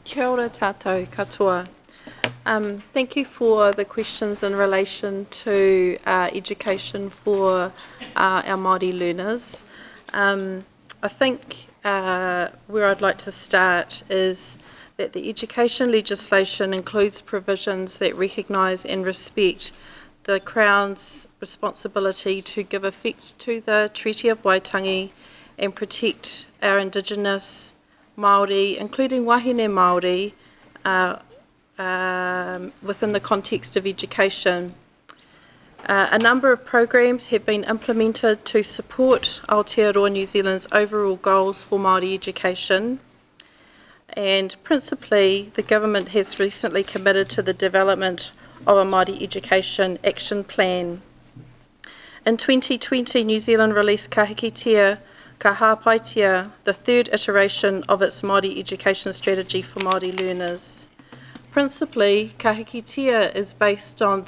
Kia ora tātou katoa. Thank you for the questions in relation to education for our Māori learners. I think where I'd like to start is that the education legislation includes provisions that recognise and respect the Crown's responsibility to give effect to the Treaty of Waitangi and protect our Indigenous Māori, including Wahine Māori, within the context of education. A number of programs have been implemented to support Aotearoa New Zealand's overall goals for Māori education, and principally the government has recently committed to the development of a Māori education action plan. In 2020, New Zealand released Ka Hikitea Ka Hāpaitia, the third iteration of its Māori education strategy for Māori learners. Principally, Ka Hikitea is based on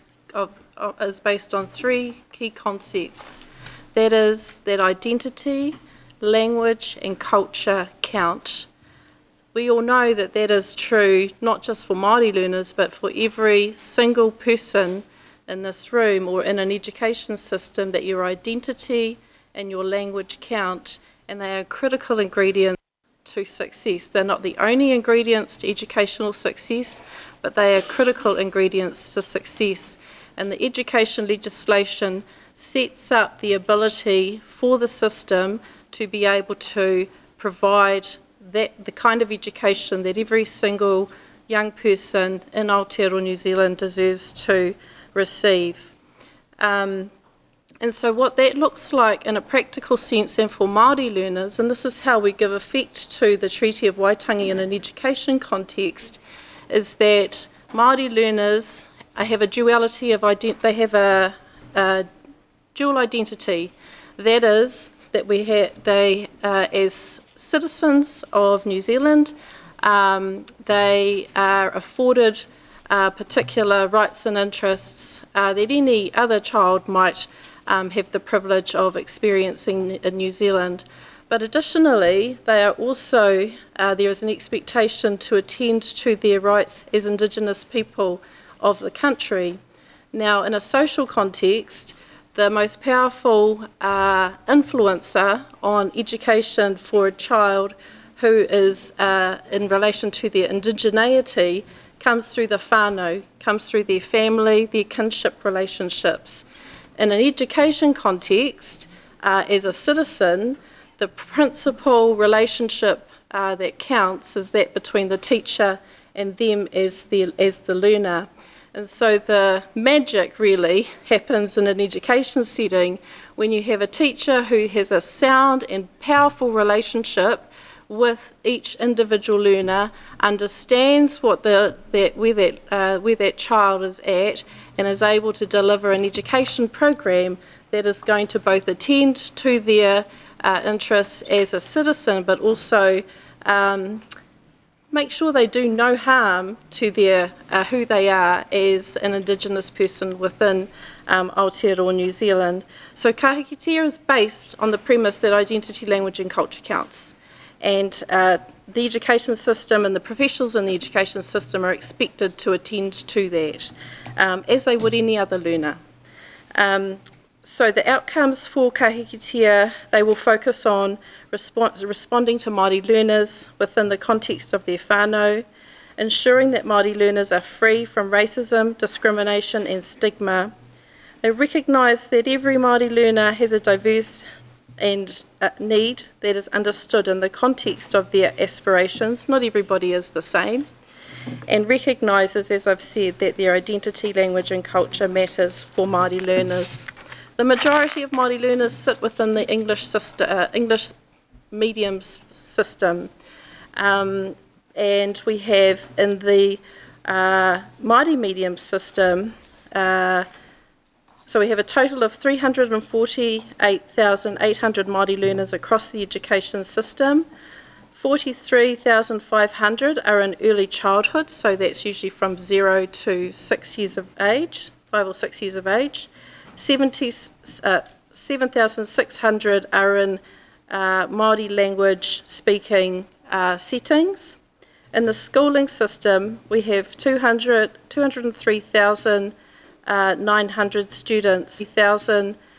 three key concepts. That is, that identity, language and culture count. We all know that that is true not just for Māori learners, but for every single person in this room or in an education system, that your identity and your language count, and they are critical ingredients to success. They're not the only ingredients to educational success, but they are critical ingredients to success. And the education legislation sets up the ability for the system to be able to provide the kind of education that every single young person in Aotearoa New Zealand deserves to receive. And so what that looks like in a practical sense and for Māori learners, and this is how we give effect to the Treaty of Waitangi in an education context, is that Māori learners have a duality of they have a dual identity. That is, that they as citizens of New Zealand, they are afforded particular rights and interests that any other child might have the privilege of experiencing in New Zealand. But additionally, they are also, there is an expectation to attend to their rights as Indigenous people of the country. Now, in a social context, the most powerful influencer on education for a child who is in relation to their indigeneity comes through the whānau, comes through their family, their kinship relationships. In an education context, as a citizen, the principal relationship that counts is that between the teacher and them as the learner. And so the magic really happens in an education setting when you have a teacher who has a sound and powerful relationship with each individual learner, understands what where that child is at, and is able to deliver an education program that is going to both attend to their interests as a citizen, but also make sure they do no harm to their who they are as an Indigenous person within Aotearoa New Zealand. So Ka Hikitea is based on the premise that identity, language and culture counts. And the education system and the professionals in the education system are expected to attend to that, as they would any other learner. So the outcomes for Ka Hikitea, they will focus on responding to Māori learners within the context of their whānau, ensuring that Māori learners are free from racism, discrimination and stigma. They recognise that every Māori learner has a diverse and need that is understood in the context of their aspirations. Not everybody is the same. And recognises, as I've said, that their identity, language and culture matters for Māori learners. The majority of Māori learners sit within the English medium system. And we have in the Māori medium system, so we have a total of 348,800 Māori learners across the education system. 43,500 are in early childhood, so that's usually from 0 to 6 years of age, 5 or 6 years of age. 7,600 are in Māori language speaking settings. In the schooling system, we have 203,900 students, 3,000